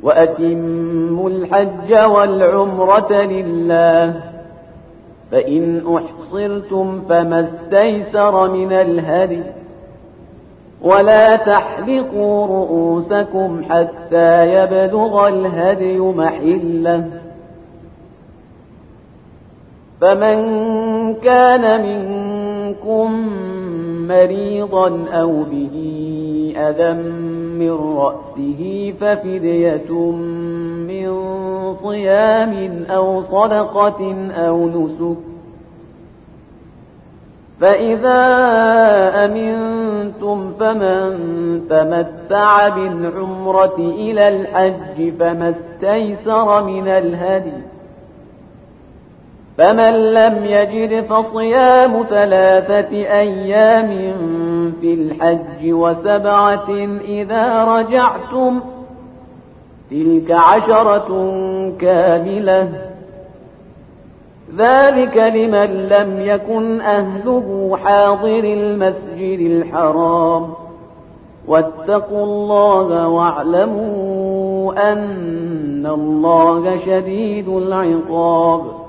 وأتموا الحج والعمرة لله، فإن أحصرتم فما استيسر من الهدي، ولا تحلقوا رؤوسكم حتى يبلغ الهدي محله، فمن كان منكم مريضا أو به أذى من رأسه ففدية من صيام أو صدقة أو نسك، فإذا أمنتم فمن تمتع بالعمرة إلى الحج فما استيسر من الهدي، فمن لم يجد فصيام 3 أيام في الحج و7 إذا رجعتم، تلك 10 كاملة، ذلك لمن لم يكن أهله حاضر المسجد الحرام، واتقوا الله واعلموا أن الله شديد العقاب.